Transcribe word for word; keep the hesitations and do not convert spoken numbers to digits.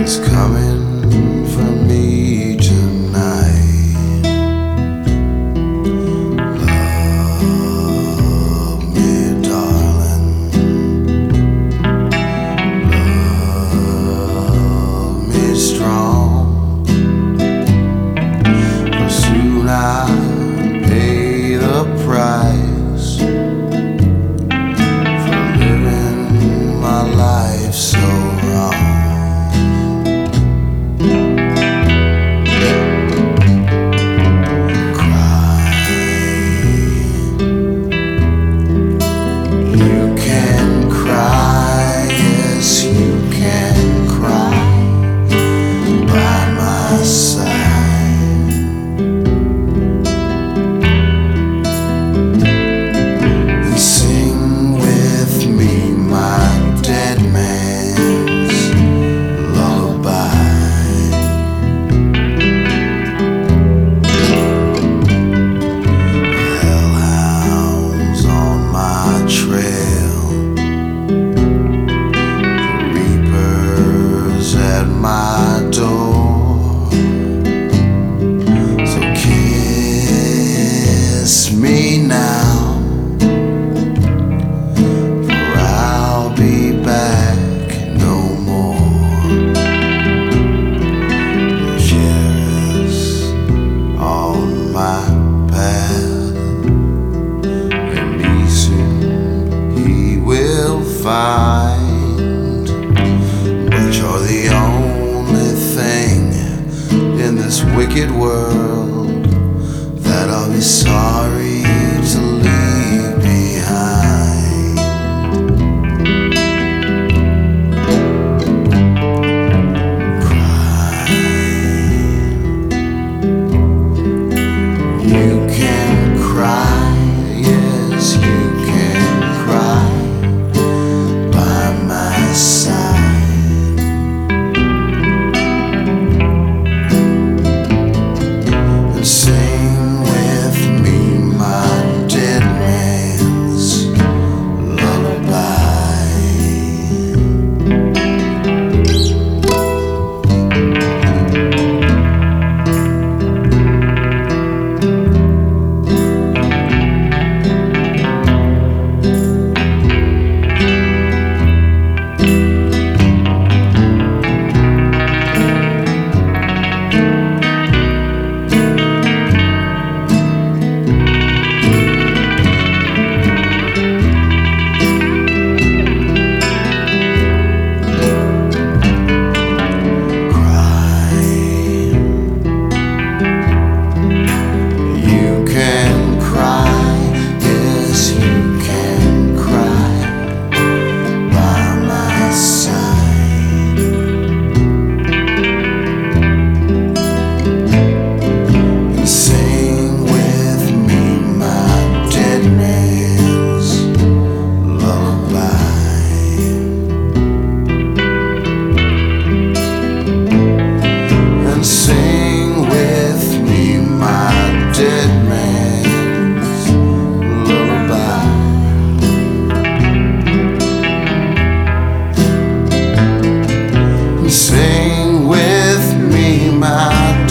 is coming from me tonight. Love me, darling. Love me strong. For soon I'll pay the price for living my life so wrong. My door, so kiss me now, for I'll be back no more. Sheriff's on my path, and me soon he will find, but you're the only thing in this wicked world that I'll be sorry to leave behind. Crying, you can cry, yes you can cry by my side. Sing with me my dead man's lullaby. Sing with me my dead man's lullaby. Sing with me my